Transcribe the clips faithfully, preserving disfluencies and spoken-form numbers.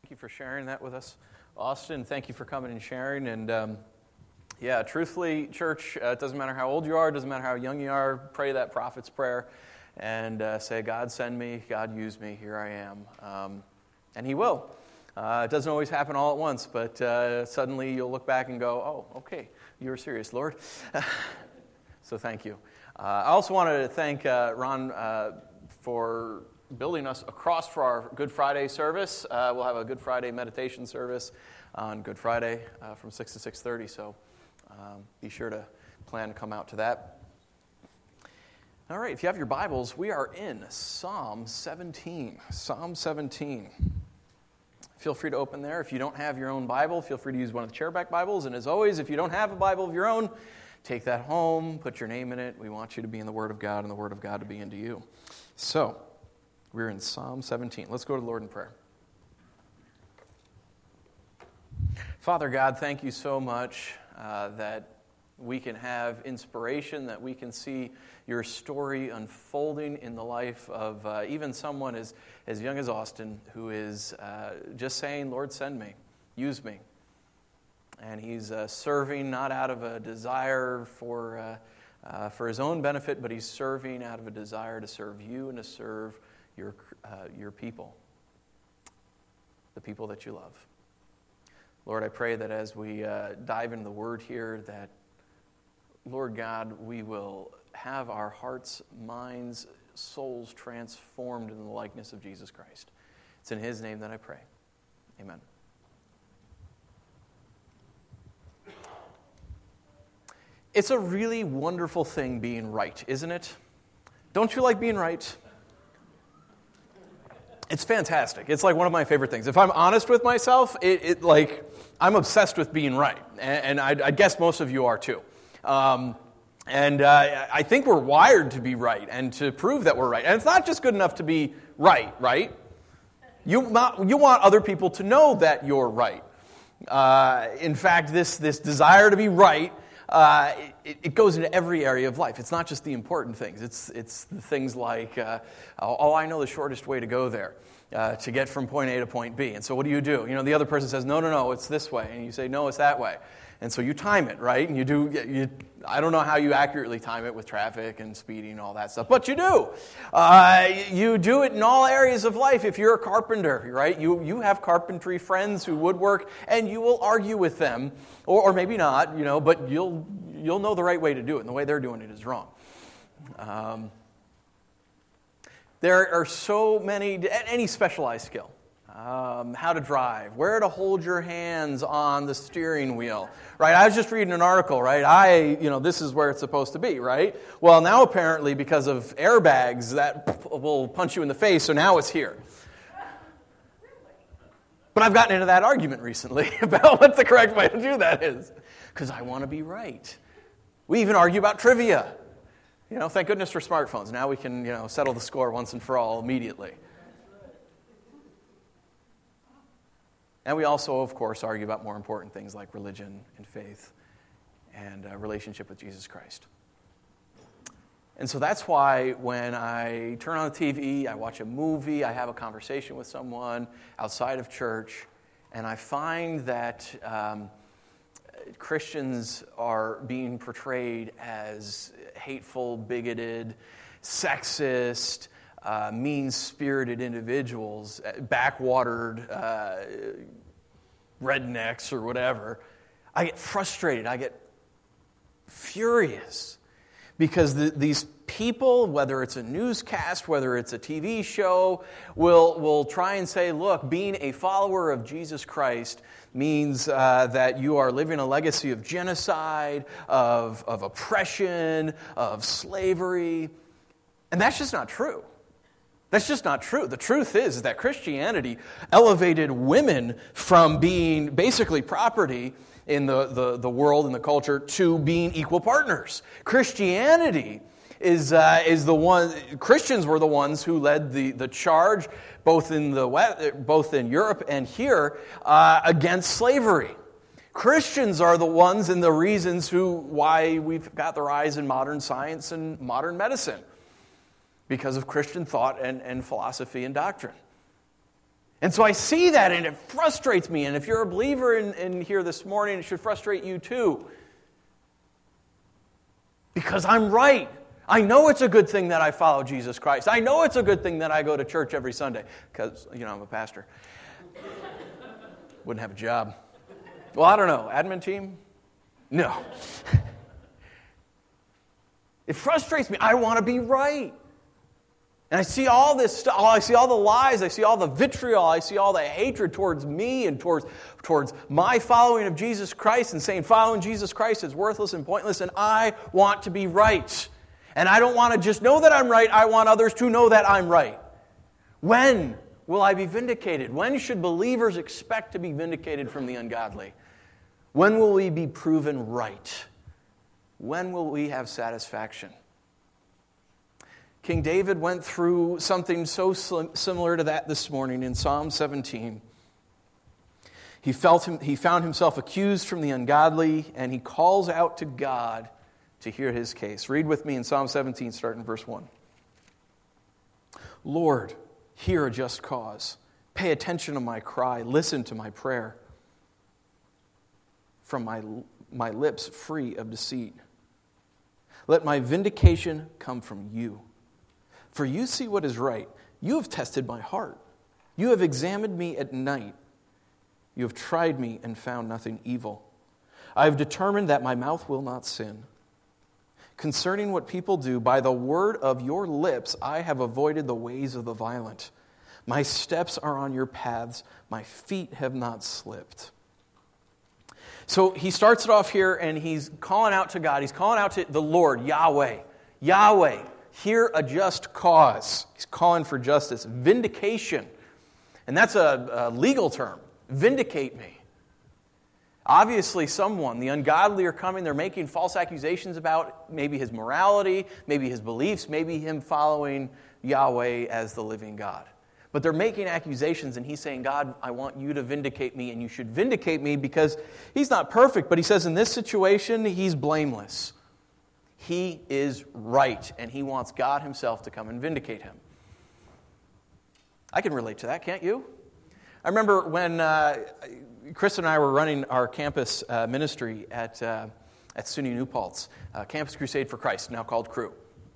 Thank you for sharing that with us, Austin. Thank you for coming and sharing. And um, yeah, truthfully, church, uh, it doesn't matter how old you are, it doesn't matter how young you are, pray that prophet's prayer and uh, say, God, send me, God, use me, here I am. Um, and he will. Uh, it doesn't always happen all at once, but uh, suddenly you'll look back and go, oh, okay, you were serious, Lord. So thank you. Uh, I also wanted to thank uh, Ron uh, for building us across for our Good Friday service. Uh, we'll have a Good Friday meditation service on Good Friday uh, from six to six thirty, so um, be sure to plan to come out to that. All right, if you have your Bibles, we are in Psalm seventeen. Psalm seventeen. Feel free to open there. If you don't have your own Bible, feel free to use one of the chairback Bibles. And as always, if you don't have a Bible of your own, take that home, put your name in it. We want you to be in the Word of God and the Word of God to be into you. So, we're in Psalm seventeen. Let's go to the Lord in prayer. Father God, thank you so much uh, that we can have inspiration, that we can see your story unfolding in the life of uh, even someone as, as young as Austin, who is uh, just saying, Lord, send me, use me. And he's uh, serving not out of a desire for, uh, uh, for his own benefit, but he's serving out of a desire to serve you and to serve your, uh, your people, the people that you love. Lord, I pray that as we uh, dive into the Word here, that, Lord God, we will have our hearts, minds, souls transformed in the likeness of Jesus Christ. It's in His name that I pray. Amen. It's a really wonderful thing being right, isn't it? Don't you like being right? It's fantastic. It's like one of my favorite things. If I'm honest with myself, it, it like I'm obsessed with being right, and, and I, I guess most of you are too. Um, and uh, I think we're wired to be right and to prove that we're right. And it's not just good enough to be right, right? You not, you want other people to know that you're right. Uh, in fact, this this desire to be right. Uh, it, it goes into every area of life. It's not just the important things. It's it's the things like, uh, oh, I know the shortest way to go there, uh, to get from point A to point B. And so what do you do? You know, the other person says, no, no, no, it's this way. And you say, no, it's that way. And so you time it, right? And you do, you, I don't know how you accurately time it with traffic and speeding and all that stuff, but you do. Uh, you do it in all areas of life. If you're a carpenter, right? You you have carpentry friends who woodwork, and you will argue with them, or, or maybe not, you know, but you'll you'll know the right way to do it, and the way they're doing it is wrong. Um, there are so many, any specialized skill. Um, how to drive, where to hold your hands on the steering wheel, right? I was just reading an article, right? I, you know, this is where it's supposed to be, right? Well, now apparently because of airbags, that will punch you in the face, so now it's here. But I've gotten into that argument recently about what the correct way to do that is, because I want to be right. We even argue about trivia. You know, thank goodness for smartphones. Now we can, you know, settle the score once and for all immediately. And we also, of course, argue about more important things like religion and faith and a relationship with Jesus Christ. And so that's why when I turn on the T V, I watch a movie, I have a conversation with someone outside of church, and I find that um, Christians are being portrayed as hateful, bigoted, sexist, Uh, mean-spirited individuals, backwatered uh, rednecks or whatever, I get frustrated. I get furious because the, these people, whether it's a newscast, whether it's a T V show, will, will try and say, look, being a follower of Jesus Christ means uh, that you are living a legacy of genocide, of, of oppression, of slavery. And that's just not true. That's just not true. The truth is, is that Christianity elevated women from being basically property in the, the, the world and the culture to being equal partners. Christianity is uh, is the one. Christians were the ones who led the, the charge, both in the both in Europe and here, uh, against slavery. Christians are the ones and the reasons who why we've got the rise in modern science and modern medicine. Because of Christian thought and, and philosophy and doctrine. And so I see that, and it frustrates me. And if you're a believer in, in here this morning, it should frustrate you too. Because I'm right. I know it's a good thing that I follow Jesus Christ. I know it's a good thing that I go to church every Sunday. Because, you know, I'm a pastor. Wouldn't have a job. Well, I don't know. Admin team? No. It frustrates me. I want to be right. And I see all this stuff. I see all the lies. I see all the vitriol. I see all the hatred towards me and towards, towards my following of Jesus Christ and saying following Jesus Christ is worthless and pointless. And I want to be right. And I don't want to just know that I'm right. I want others to know that I'm right. When will I be vindicated? When should believers expect to be vindicated from the ungodly? When will we be proven right? When will we have satisfaction? King David went through something so similar to that this morning in Psalm seventeen. He felt him, he found himself accused from the ungodly, and he calls out to God to hear his case. Read with me in Psalm seventeen, starting in verse one. Lord, hear a just cause. Pay attention to my cry. Listen to my prayer. From my, my lips free of deceit. Let my vindication come from you. For you see what is right. You have tested my heart. You have examined me at night. You have tried me and found nothing evil. I have determined that my mouth will not sin. Concerning what people do, by the word of your lips, I have avoided the ways of the violent. My steps are on your paths. My feet have not slipped. So he starts it off here, and he's calling out to God. He's calling out to the Lord, Yahweh. Yahweh, hear a just cause. He's calling for justice. Vindication. And that's a, a legal term. Vindicate me. Obviously, someone, the ungodly are coming. They're making false accusations about maybe his morality, maybe his beliefs, maybe him following Yahweh as the living God. But they're making accusations, and he's saying, God, I want you to vindicate me, and you should vindicate me because he's not perfect. But he says in this situation, he's blameless. He is right, and he wants God himself to come and vindicate him. I can relate to that, can't you? I remember when uh, Chris and I were running our campus uh, ministry at, uh, at SUNY New Paltz, uh, Campus Crusade for Christ, now called Cru.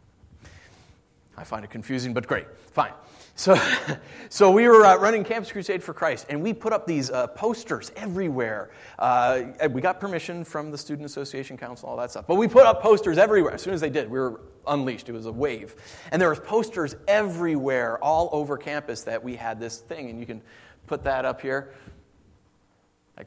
I find it confusing, but great. Fine. So, so we were uh, running Campus Crusade for Christ, and we put up these uh, posters everywhere. Uh, we got permission from the Student Association Council, all that stuff. But we put up posters everywhere. As soon as they did, we were unleashed. It was a wave. And there was posters everywhere, all over campus, that we had this thing. And you can put that up here. Like,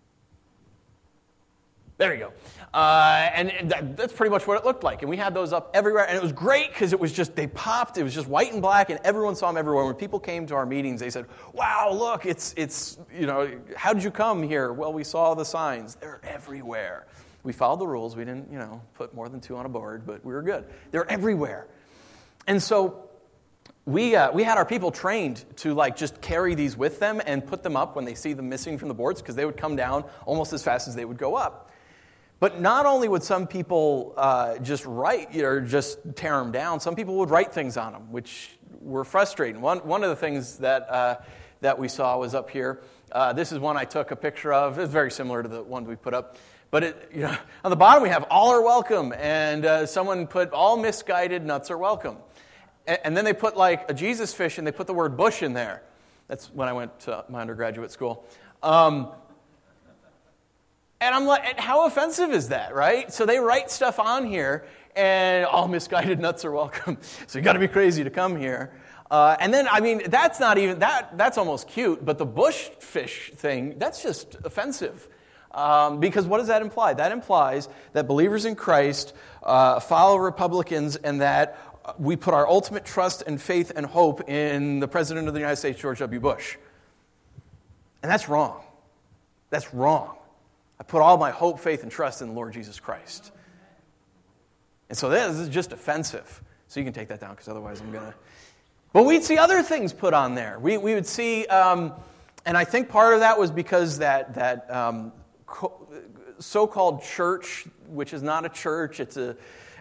there you go. Uh, and and that, that's pretty much what it looked like. And we had those up everywhere. And it was great because it was just, they popped. It was just white and black, and everyone saw them everywhere. When people came to our meetings, they said, wow, look, it's, it's you know, how did you come here? Well, we saw the signs. They're everywhere. We followed the rules. We didn't, you know, put more than two on a board, but we were good. They're everywhere. And so we uh, we had our people trained to, like, just carry these with them and put them up when they see them missing from the boards, because they would come down almost as fast as they would go up. But not only would some people uh, just write or just tear them down, some people would write things on them, which were frustrating. One one of the things that uh, that we saw was up here. Uh, this is one I took a picture of. It's very similar to the one we put up. But it, you know, on the bottom we have all are welcome, and uh, someone put all misguided nuts are welcome. And, and then they put like a Jesus fish, and they put the word bush in there. That's when I went to my undergraduate school. Um, And I'm like, how offensive is that, right? So they write stuff on here, and all misguided nuts are welcome. So you got to be crazy to come here. Uh, and then, I mean, that's not even, that. that's almost cute, but the bush fish thing, that's just offensive. Um, because what does that imply? That implies that believers in Christ uh, follow Republicans, and that we put our ultimate trust and faith and hope in the President of the United States, George W. Bush. And that's wrong. That's wrong. I put all my hope, faith, and trust in the Lord Jesus Christ. And so this is just offensive. So you can take that down, because otherwise I'm going to... But we'd see other things put on there. We we would see, um, and I think part of that was because that, that um, co- so-called church, which is not a church, it's a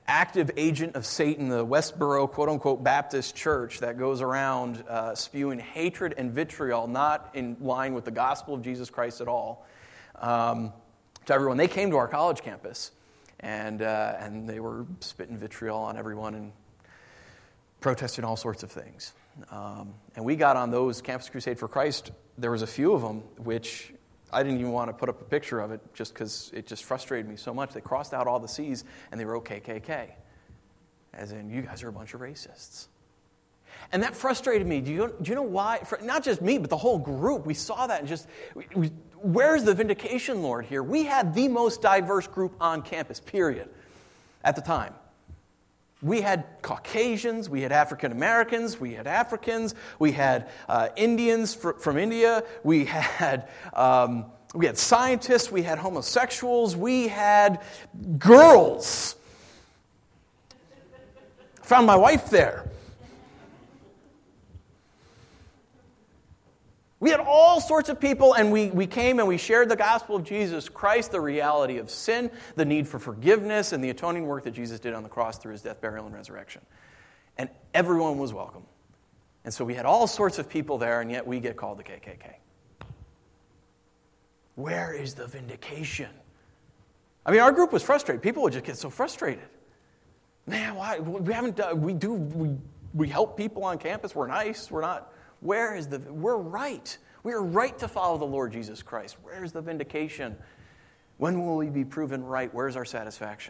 active agent of Satan, the Westboro quote-unquote Baptist church that goes around uh, spewing hatred and vitriol, not in line with the gospel of Jesus Christ at all, um, to everyone. They came to our college campus, and uh, and they were spitting vitriol on everyone and protesting all sorts of things. Um, and we got on those Campus Crusade for Christ. There was a few of them, which I didn't even want to put up a picture of it just because it just frustrated me so much. They crossed out all the C's and they wrote K K K. As in, you guys are a bunch of racists. And that frustrated me. Do you, do you know why? For, not just me, but the whole group. We saw that and just, we, we, where's the vindication, Lord, here? We had the most diverse group on campus, period, at the time. We had Caucasians, we had African Americans, we had Africans, we had uh, Indians fr- from India, we had um, we had scientists, we had homosexuals, we had girls. Found my wife there. We had all sorts of people, and we, we came and we shared the gospel of Jesus Christ, the reality of sin, the need for forgiveness, and the atoning work that Jesus did on the cross through his death, burial, and resurrection. And everyone was welcome. And so we had all sorts of people there, and yet we get called the K K K. Where is the vindication? I mean, our group was frustrated. People would just get so frustrated. Man, why? We haven't done, we do, we, we help people on campus. We're nice. We're not. Where is the, we're right. We are right to follow the Lord Jesus Christ. Where's the vindication? When will we be proven right? Where's our satisfaction?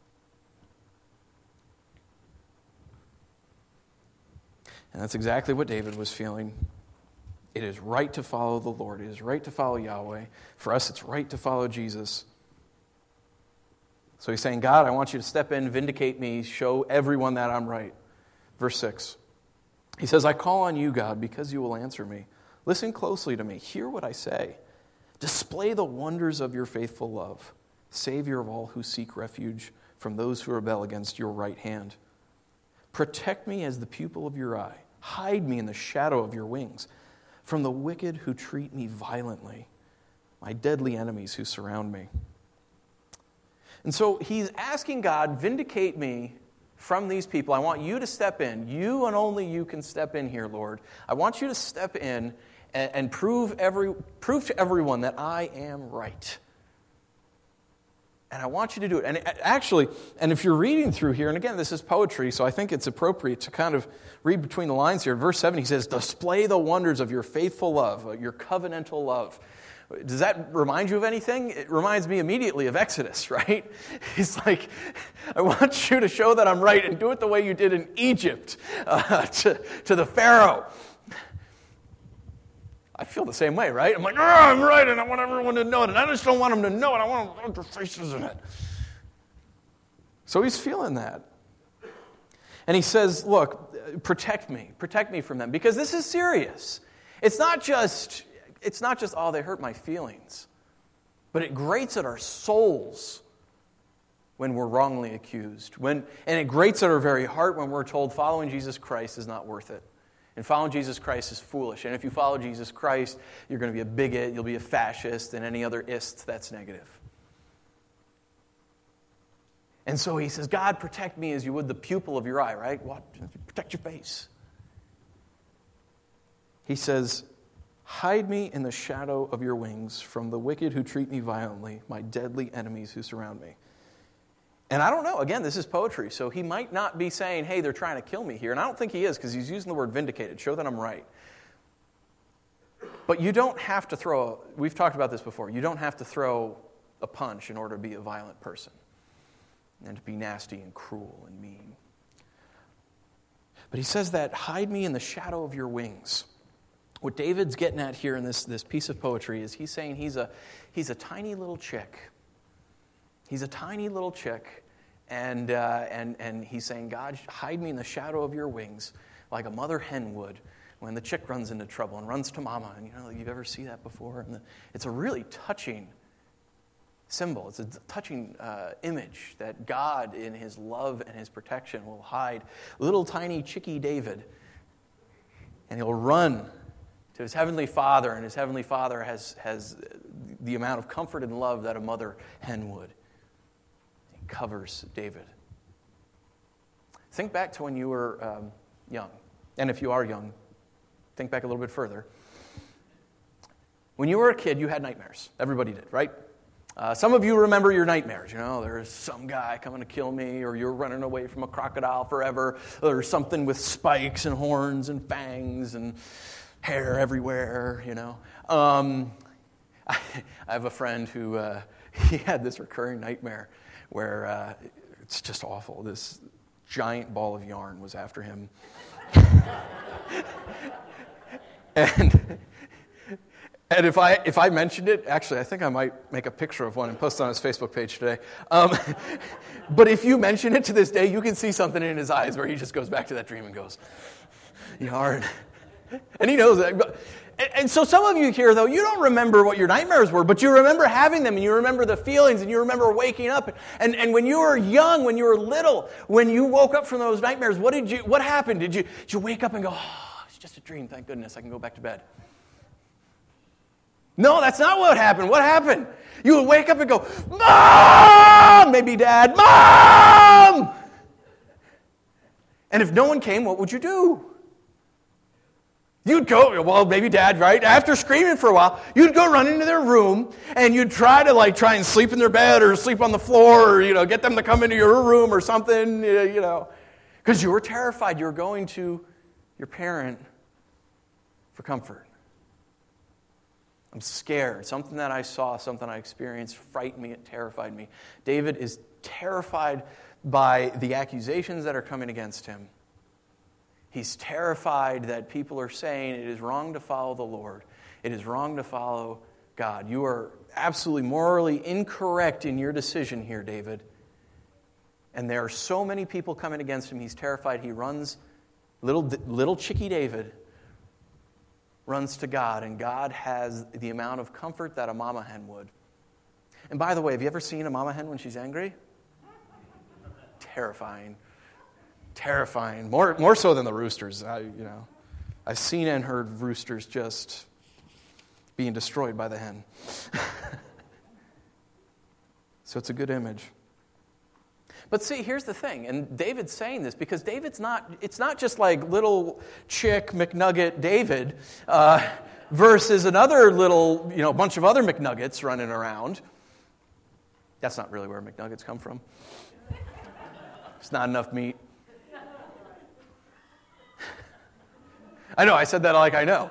And that's exactly what David was feeling. It is right to follow the Lord. It is right to follow Yahweh. For us, it's right to follow Jesus. So he's saying, God, I want you to step in, vindicate me, show everyone that I'm right. Verse six. He says, I call on you, God, because you will answer me. Listen closely to me. Hear what I say. Display the wonders of your faithful love, Savior of all who seek refuge from those who rebel against your right hand. Protect me as the pupil of your eye. Hide me in the shadow of your wings from the wicked who treat me violently, my deadly enemies who surround me. And so he's asking God, vindicate me from these people. I want you to step in. You and only you can step in here, Lord. I want you to step in and, and prove every prove to everyone that I am right. And I want you to do it. And actually, and if you're reading through here, and again, this is poetry, so I think it's appropriate to kind of read between the lines here. In verse seven, he says, display the wonders of your faithful love, your covenantal love. Does that remind you of anything? It reminds me immediately of Exodus, right? He's like, I want you to show that I'm right and do it the way you did in Egypt uh, to, to the Pharaoh. I feel the same way, right? I'm like, oh, I'm right, and I want everyone to know it, and I just don't want them to know it. I want them to put their faces in it. So he's feeling that. And he says, look, protect me. Protect me from them, because this is serious. It's not just... It's not just, oh, they hurt my feelings, but it grates at our souls when we're wrongly accused. When, and it grates at our very heart when we're told following Jesus Christ is not worth it. And following Jesus Christ is foolish. And if you follow Jesus Christ, you're going to be a bigot, you'll be a fascist, and any other ist that's negative. And so he says, God, protect me as you would the pupil of your eye, right? What? Protect your face. He says, hide me in the shadow of your wings from the wicked who treat me violently, my deadly enemies who surround me. And I don't know. Again, this is poetry, so he might not be saying, hey, they're trying to kill me here. And I don't think he is, because he's using the word vindicated, show that I'm right. But you don't have to throw, we've talked about this before, you don't have to throw a punch in order to be a violent person and to be nasty and cruel and mean. But he says that, hide me in the shadow of your wings. What David's getting at here in this, this piece of poetry is he's saying he's a, he's a tiny little chick. He's a tiny little chick, and, uh, and, and he's saying, God, hide me in the shadow of your wings like a mother hen would when the chick runs into trouble and runs to mama. And you know, you've ever seen that before? And the, it's a really touching symbol. It's a touching uh, image that God, in his love and his protection, will hide little tiny chickie David, and he'll run to his heavenly Father, and his heavenly Father has, has the amount of comfort and love that a mother hen would. He covers David think back to when you were um, young. And if you are young, think back a little bit further. When you were a kid, you had nightmares. Everybody did, right? Uh, some of you remember your nightmares. You know, there's some guy coming to kill me, or you're running away from a crocodile forever, or something with spikes and horns and fangs and hair everywhere, you know. Um, I, I have a friend who, uh, he had this recurring nightmare where uh, it's just awful. This giant ball of yarn was after him. and... And if I if I mentioned it, actually, I think I might make a picture of one and post it on his Facebook page today. Um, but if you mention it to this day, you can see something in his eyes where he just goes back to that dream and goes, yarn. And he knows that. And, and so some of you here, though, you don't remember what your nightmares were, but you remember having them, and you remember the feelings, and you remember waking up. And, and when you were young, when you were little, when you woke up from those nightmares, what did you? What happened? Did you, did you wake up and go, oh, it's just a dream, thank goodness, I can go back to bed? No, that's not what happened. What happened? You would wake up and go, Mom! Maybe Dad, Mom! And if no one came, what would you do? You'd go, well, maybe Dad, right? After screaming for a while, you'd go run into their room, and you'd try to, like, try and sleep in their bed or sleep on the floor or, you know, get them to come into your room or something, you know, because you were terrified. You were going to your parent for comfort. I'm scared. Something that I saw, something I experienced frightened me, it terrified me. David is terrified by the accusations that are coming against him. He's terrified that people are saying it is wrong to follow the Lord. It is wrong to follow God. You are absolutely morally incorrect in your decision here, David. And there are so many people coming against him, he's terrified. He runs, little, little chicky David runs to God, and God has the amount of comfort that a mama hen would. And by the way, have you ever seen a mama hen when she's angry? Terrifying. Terrifying. More more so than the roosters. I, you know, I've seen and heard roosters just being destroyed by the hen. So it's a good image. But see, here's the thing, and David's saying this because David's not, it's not just like little chick McNugget David uh, versus another little, you know, bunch of other McNuggets running around. That's not really where McNuggets come from. It's not enough meat. I know, I said that like I know.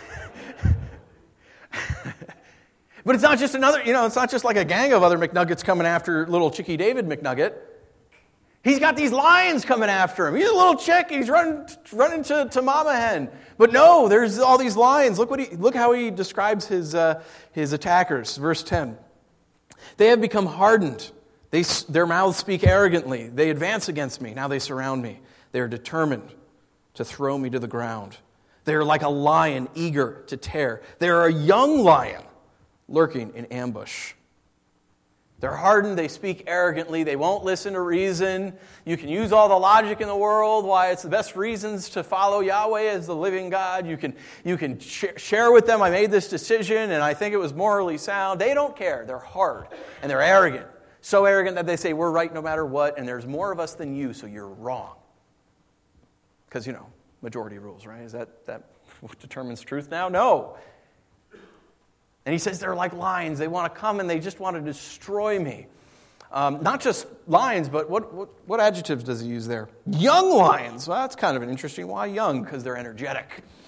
But it's not just another, you know, it's not just like a gang of other McNuggets coming after little chicky David McNugget. He's got these lions coming after him. He's a little chick. He's running, running to, to mama hen. But no, there's all these lions. Look what he, look how he describes his uh, his attackers. Verse ten. They have become hardened. They, their mouths speak arrogantly. They advance against me. Now they surround me. They are determined to throw me to the ground. They are like a lion eager to tear. They are a young lion lurking in ambush. They're hardened, they speak arrogantly, they won't listen to reason. You can use all the logic in the world, why it's the best reasons to follow Yahweh as the living God. You can, you can sh- share with them, I made this decision and I think it was morally sound. They don't care. They're hard and they're arrogant. So arrogant that they say, we're right no matter what, and there's more of us than you, so you're wrong. Because, you know, majority rules, right? Is that, that what determines truth now? No. And he says they're like lions. They want to come and they just want to destroy me. Um, not just lions, but what, what what adjectives does he use there? Young lions. Well, that's kind of an interesting. Why young? Because they're energetic.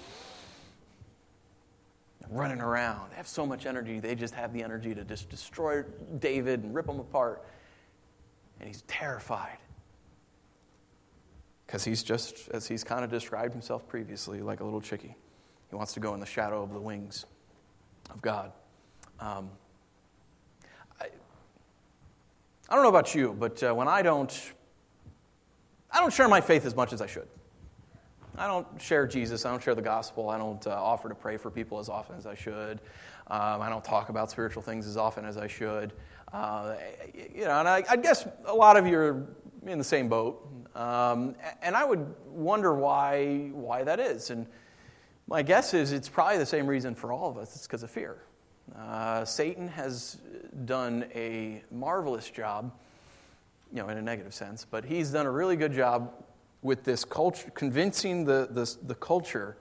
They're running around. They have so much energy. They just have the energy to just destroy David and rip him apart. And he's terrified. Because he's just, as he's kind of described himself previously, like a little chickie. He wants to go in the shadow of the wings of God. Um, I, I don't know about you, but uh, when I don't, I don't share my faith as much as I should. I don't share Jesus. I don't share the gospel. I don't uh, offer to pray for people as often as I should. Um, I don't talk about spiritual things as often as I should. Uh, you know, and I, I guess a lot of you are in the same boat. Um, and I would wonder why why that is. And my guess is it's probably the same reason for all of us. It's because of fear. Uh, Satan has done a marvelous job, you know, in a negative sense, but he's done a really good job with this culture, convincing the, the, the culture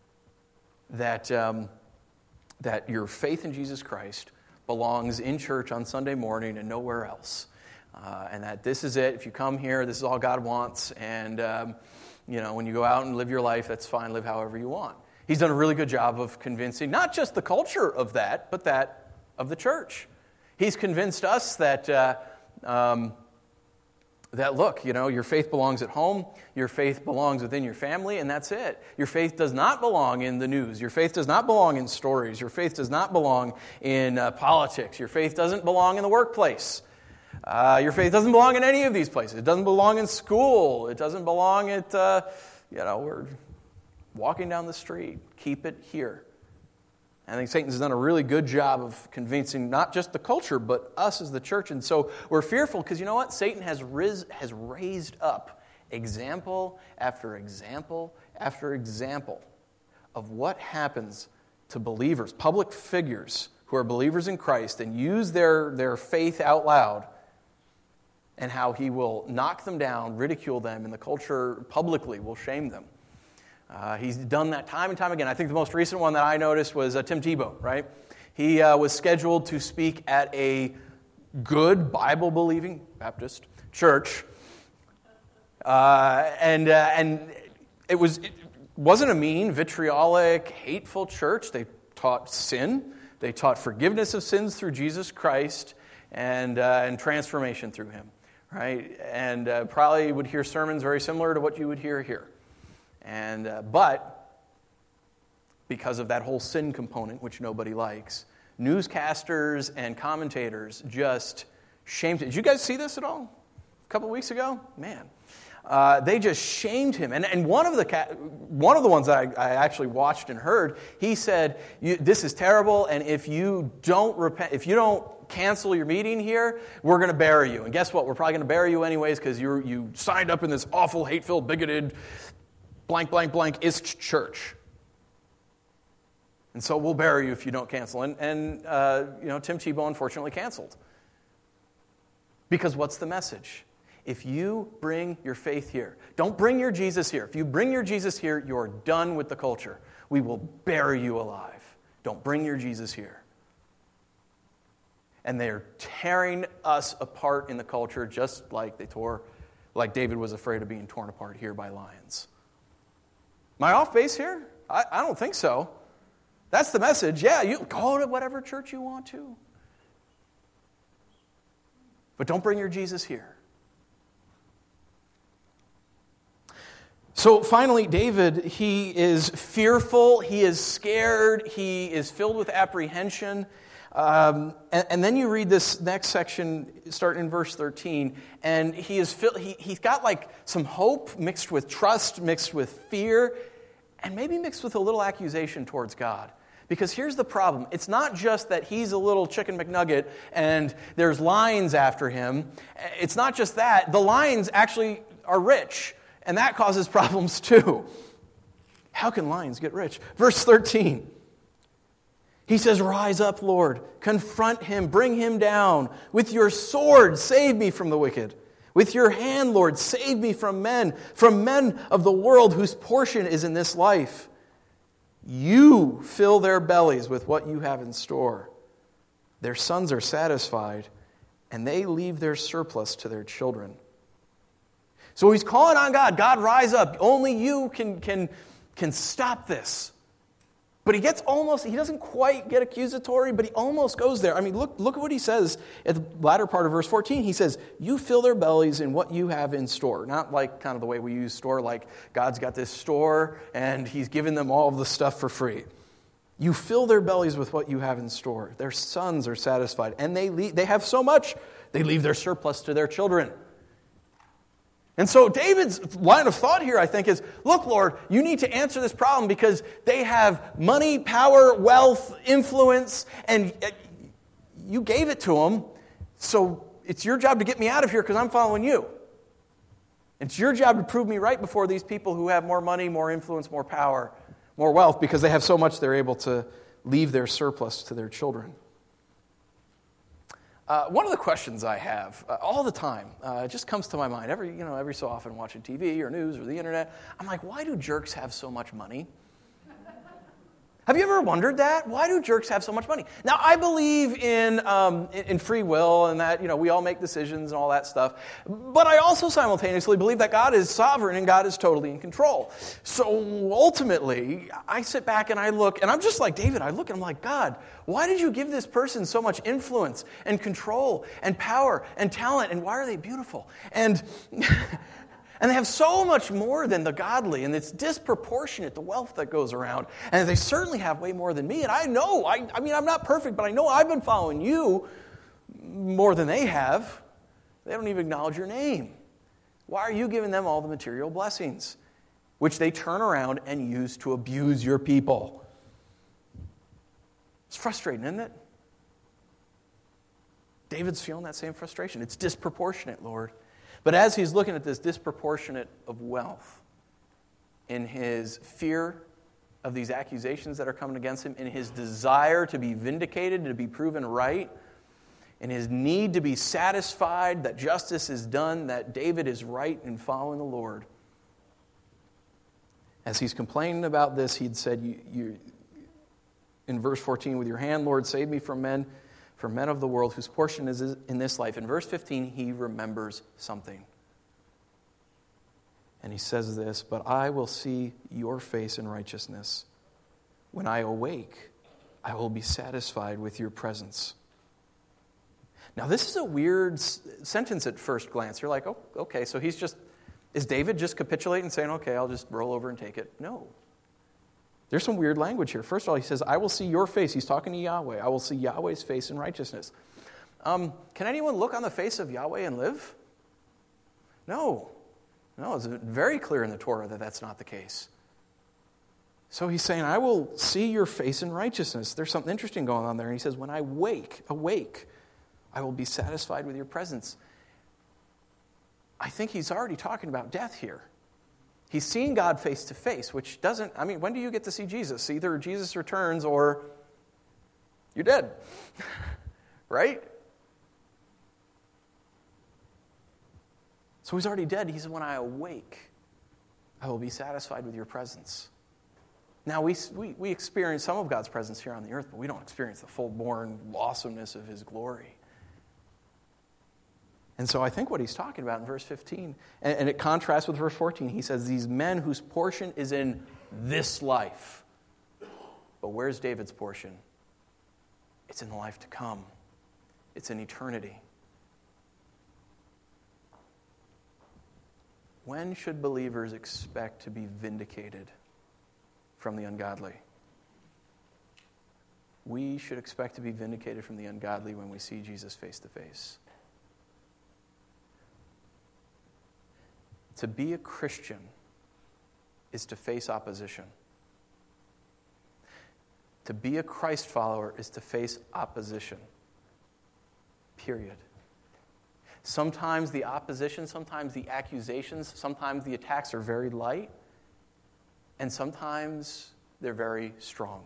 that, um, that your faith in Jesus Christ belongs in church on Sunday morning and nowhere else. Uh, and that this is it. If you come here, this is all God wants. And, um, you know, when you go out and live your life, that's fine. Live however you want. He's done a really good job of convincing not just the culture of that, but that of the church. He's convinced us that, uh, um, that look, you know, your faith belongs at home, your faith belongs within your family, and that's it. Your faith does not belong in the news. Your faith does not belong in stories. Your faith does not belong in uh, politics. Your faith doesn't belong in the workplace. Uh, your faith doesn't belong in any of these places. It doesn't belong in school. It doesn't belong at, uh, you know, we're walking down the street. Keep it here. I think Satan's done a really good job of convincing not just the culture, but us as the church. And so we're fearful because you know what? Satan has, riz, has raised up example after example after example of what happens to believers, public figures who are believers in Christ and use their, their faith out loud, and how he will knock them down, ridicule them, and the culture publicly will shame them. Uh, he's done that time and time again. I think the most recent one that I noticed was uh, Tim Tebow, right? He uh, was scheduled to speak at a good Bible-believing Baptist church. Uh, and uh, and it, was, it wasn't a mean, vitriolic, hateful church. They taught sin. They taught forgiveness of sins through Jesus Christ and, uh, and transformation through him, right? And uh, probably would hear sermons very similar to what you would hear here. And uh, but because of that whole sin component, which nobody likes, newscasters and commentators just shamed him. Did you guys see this at all? A couple of weeks ago? Man. Uh, they just shamed him. And and one of the ca- one of the ones that I, I actually watched and heard, he said, this is terrible, and if you don't repent, if you don't cancel your meeting here, we're going to bury you. And guess what? We're probably going to bury you anyways because you you signed up in this awful, hateful, bigoted, blank, blank, blank-ist church. And so we'll bury you if you don't cancel. And, and uh, you know, Tim Tebow unfortunately canceled. Because what's the message? If you bring your faith here, don't bring your Jesus here. If you bring your Jesus here, you're done with the culture. We will bury you alive. Don't bring your Jesus here. And they're tearing us apart in the culture just like they tore, like David was afraid of being torn apart here by lions. Am I off base here? I, I don't think so. That's the message. Yeah, you go to whatever church you want to. But don't bring your Jesus here. So finally, David, he is fearful, he is scared, he is filled with apprehension. Um, and, and then you read this next section, starting in verse thirteen, and he is filled, he, he's got like some hope mixed with trust, mixed with fear, and maybe mixed with a little accusation towards God. Because here's the problem. It's not just that he's a little chicken McNugget and there's lions after him. It's not just that. The lions actually are rich, and that causes problems too. How can lions get rich? Verse thirteen. He says, "Rise up, Lord, confront him, bring him down. With your sword, save me from the wicked. With your hand, Lord, save me from men, from men of the world whose portion is in this life. You fill their bellies with what you have in store. Their sons are satisfied, and they leave their surplus to their children." So he's calling on God. God, rise up. Only you can, can, can stop this. But he gets almost, he doesn't quite get accusatory, but he almost goes there. I mean, look, look at what he says at the latter part of verse fourteen. He says, you fill their bellies in what you have in store. Not like kind of the way we use store, like God's got this store and he's given them all of the stuff for free. You fill their bellies with what you have in store. Their sons are satisfied, and they leave, they have so much, they leave their surplus to their children. And so David's line of thought here, I think, is, look, Lord, you need to answer this problem because they have money, power, wealth, influence, and you gave it to them, so it's your job to get me out of here because I'm following you. It's your job to prove me right before these people who have more money, more influence, more power, more wealth, because they have so much they're able to leave their surplus to their children. Uh, one of the questions I have uh, all the time, uh, it just comes to my mind every, you know, every so often watching T V or news or the internet. I'm like, why do jerks have so much money? Have you ever wondered that? Why do jerks have so much money? Now, I believe in, um, in free will and that, you know, we all make decisions and all that stuff. But I also simultaneously believe that God is sovereign and God is totally in control. So ultimately, I sit back and I look, and I'm just like David. I look and I'm like, God, why did you give this person so much influence and control and power and talent? And why are they beautiful? And... And they have so much more than the godly, and it's disproportionate, the wealth that goes around. And they certainly have way more than me. And I know, I, I mean, I'm not perfect, but I know I've been following you more than they have. They don't even acknowledge your name. Why are you giving them all the material blessings, which they turn around and use to abuse your people? It's frustrating, isn't it? David's feeling that same frustration. It's disproportionate, Lord. But as he's looking at this disproportionate of wealth, in his fear of these accusations that are coming against him, in his desire to be vindicated, to be proven right, in his need to be satisfied that justice is done, that David is right in following the Lord. As he's complaining about this, he'd said, you, you, in verse fourteen, with your hand, Lord, save me from men, from men of the world whose portion is in this life. In verse fifteen, he remembers something. And he says this, but I will see your face in righteousness. When I awake, I will be satisfied with your presence. Now, this is a weird sentence at first glance. You're like, oh, okay, so he's just, is David just capitulating and saying, okay, I'll just roll over and take it? No. There's some weird language here. First of all, he says, I will see your face. He's talking to Yahweh. I will see Yahweh's face in righteousness. Um, can anyone look on the face of Yahweh and live? No. No, it's very clear in the Torah that that's not the case. So he's saying, I will see your face in righteousness. There's something interesting going on there. And he says, when I wake, awake, I will be satisfied with your presence. I think he's already talking about death here. He's seeing God face to face, which doesn't, I mean, when do you get to see Jesus? Either Jesus returns or you're dead, right? So he's already dead. He says, when I awake, I will be satisfied with your presence. Now, we, we, we experience some of God's presence here on the earth, but we don't experience the full-born awesomeness of his glory. And so I think what he's talking about in verse fifteen, and, and it contrasts with verse fourteen, he says, these men whose portion is in this life. But where's David's portion? It's in the life to come. It's in eternity. When should believers expect to be vindicated from the ungodly? We should expect to be vindicated from the ungodly when we see Jesus face to face. To be a Christian is to face opposition. To be a Christ follower is to face opposition. Period. Sometimes the opposition, sometimes the accusations, sometimes the attacks are very light, and sometimes they're very strong.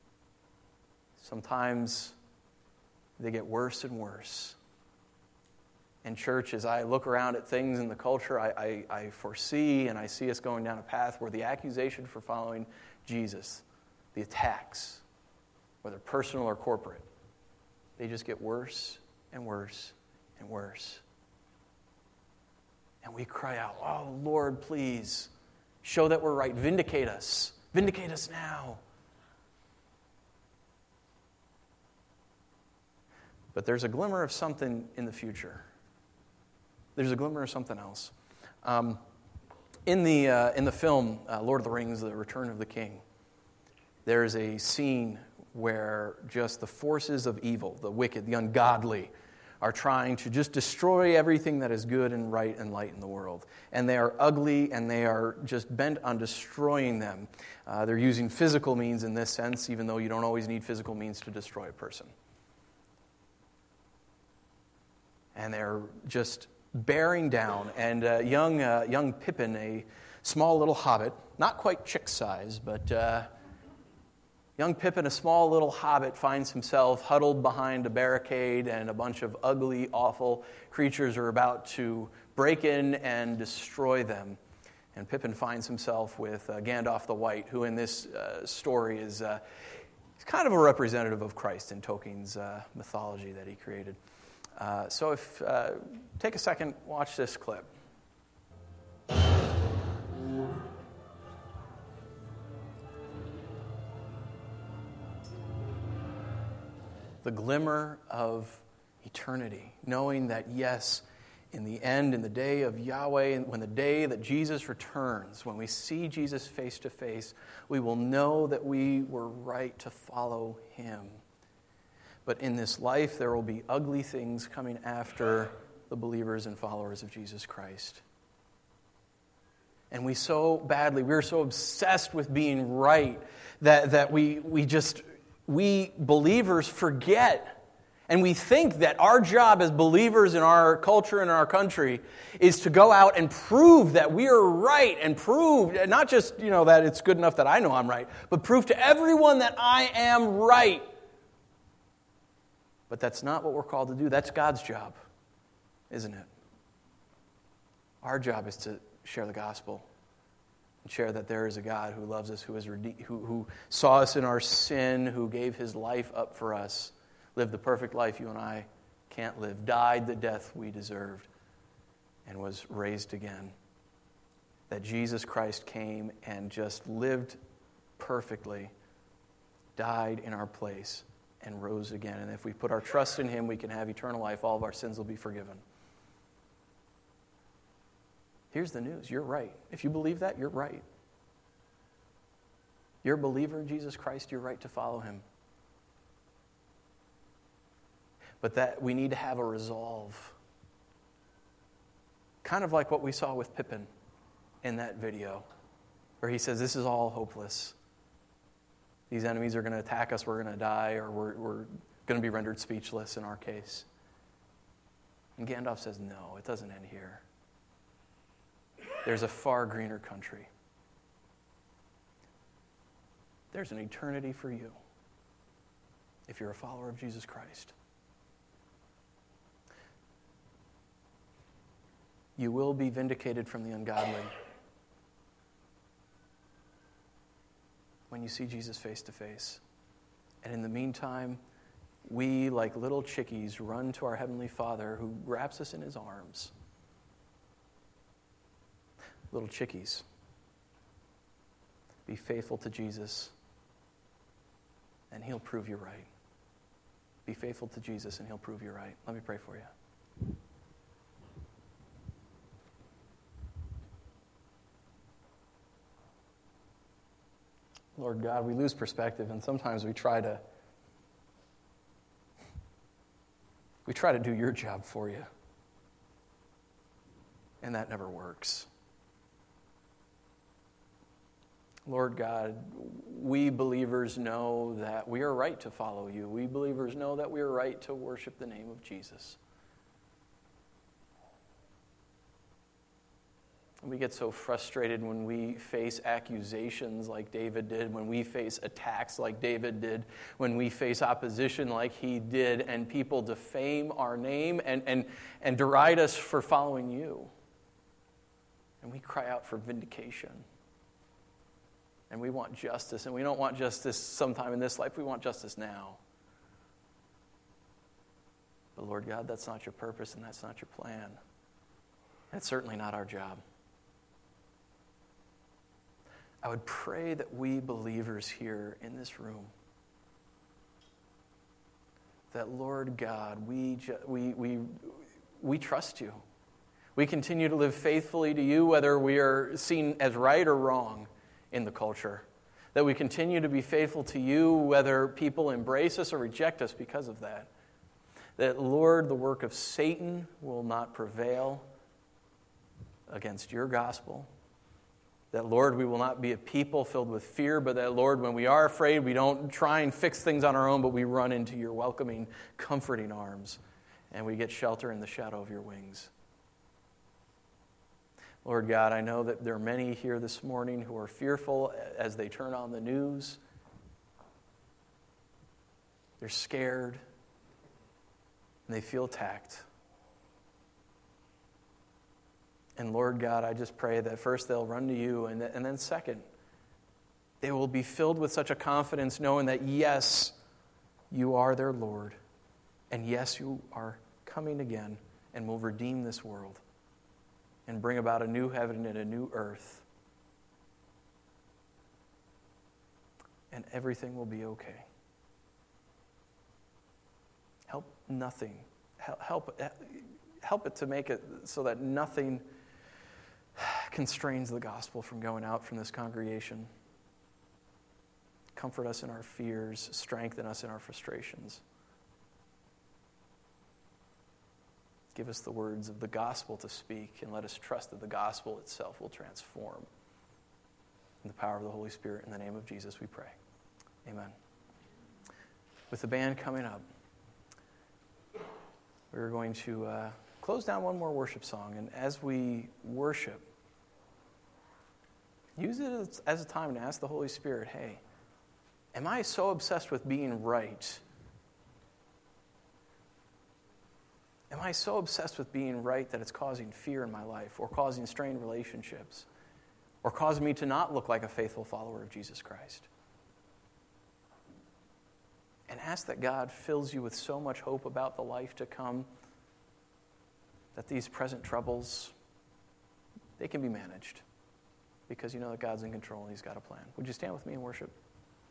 Sometimes they get worse and worse. And church, as I look around at things in the culture, I, I, I foresee and I see us going down a path where the accusation for following Jesus, the attacks, whether personal or corporate, they just get worse and worse and worse. And we cry out, oh, Lord, please, show that we're right. Vindicate us. Vindicate us now. But there's a glimmer of something in the future. There's a glimmer of something else. Um, in the uh, in the film uh, Lord of the Rings, The Return of the King, there's a scene where just the forces of evil, the wicked, the ungodly, are trying to just destroy everything that is good and right and light in the world. And they are ugly, and they are just bent on destroying them. Uh, they're using physical means in this sense, even though you don't always need physical means to destroy a person. And they're just bearing down. And uh, young uh, young Pippin, a small little hobbit, not quite chick size, but uh, Young Pippin, a small little hobbit, finds himself huddled behind a barricade, and a bunch of ugly, awful creatures are about to break in and destroy them. And Pippin finds himself with uh, Gandalf the White, who in this uh, story is uh, kind of a representative of Christ in Tolkien's uh, mythology that he created. Uh, so if uh, take a second, watch this clip. The glimmer of eternity, knowing that, yes, in the end, in the day of Yahweh, and when the day that Jesus returns, when we see Jesus face to face, we will know that we were right to follow him. But in this life, there will be ugly things coming after the believers and followers of Jesus Christ. And we so badly, we're so obsessed with being right that, that we, we just... we believers forget, and we think that our job as believers in our culture and in our country is to go out and prove that we are right, and prove, not just, you know, that it's good enough that I know I'm right, but prove to everyone that I am right. But that's not what we're called to do. That's God's job, isn't it? Our job is to share the gospel. And share that there is a God who loves us, who, is rede- who, who saw us in our sin, who gave his life up for us, lived the perfect life you and I can't live, died the death we deserved, and was raised again. That Jesus Christ came and just lived perfectly, died in our place, and rose again. And if we put our trust in him, we can have eternal life. All of our sins will be forgiven. Here's the news. You're right. If you believe that, you're right. You're a believer in Jesus Christ. You're right to follow him. But that we need to have a resolve. Kind of like what we saw with Pippin in that video, where he says, this is all hopeless. These enemies are going to attack us. We're going to die, or we're, we're going to be rendered speechless in our case. And Gandalf says, no, it doesn't end here. There's a far greener country. There's an eternity for you if you're a follower of Jesus Christ. You will be vindicated from the ungodly when you see Jesus face to face. And in the meantime, we, like little chickies, run to our Heavenly Father who wraps us in his arms. Little chickies, be faithful to Jesus, and he'll prove you right. Be faithful to Jesus, and he'll prove you right. Let me pray for you. Lord God, we lose perspective, and sometimes we try to we try to do your job for you, and that never works. Lord God, we believers know that we are right to follow you. We believers know that we are right to worship the name of Jesus. And we get so frustrated when we face accusations like David did, when we face attacks like David did, when we face opposition like he did, and people defame our name and, and, and deride us for following you. And we cry out for vindication. And we want justice, and we don't want justice sometime in this life. We want justice now. But Lord God, that's not your purpose, and that's not your plan. It's certainly not our job. I would pray that we believers here in this room, that Lord God, we ju- we we we trust you. We continue to live faithfully to you, whether we are seen as right or wrong in the culture. That we continue to be faithful to you, whether people embrace us or reject us because of that. That, Lord, the work of Satan will not prevail against your gospel. That, Lord, we will not be a people filled with fear, but that, Lord, when we are afraid, we don't try and fix things on our own, but we run into your welcoming, comforting arms, and we get shelter in the shadow of your wings. Lord God, I know that there are many here this morning who are fearful as they turn on the news, They're scared, and they feel attacked. And Lord God, I just pray that first they'll run to you, and, th- and then second, they will be filled with such a confidence knowing that yes, you are their Lord, and yes, you are coming again and will redeem this world and bring about a new heaven and a new earth. And everything will be okay. Help nothing. Help, help it to make it so that nothing constrains the gospel from going out from this congregation. Comfort us in our fears. Strengthen us in our frustrations. Give us the words of the gospel to speak, and let us trust that the gospel itself will transform. In the power of the Holy Spirit, in the name of Jesus, we pray. Amen. With the band coming up, we're going to uh, close down one more worship song. And as we worship, use it as, as a time to ask the Holy Spirit, hey, am I so obsessed with being right? Am I so obsessed with being right that it's causing fear in my life, or causing strained relationships, or causing me to not look like a faithful follower of Jesus Christ? And ask that God fills you with so much hope about the life to come that these present troubles, they can be managed, because you know that God's in control and He's got a plan. Would you stand with me and worship?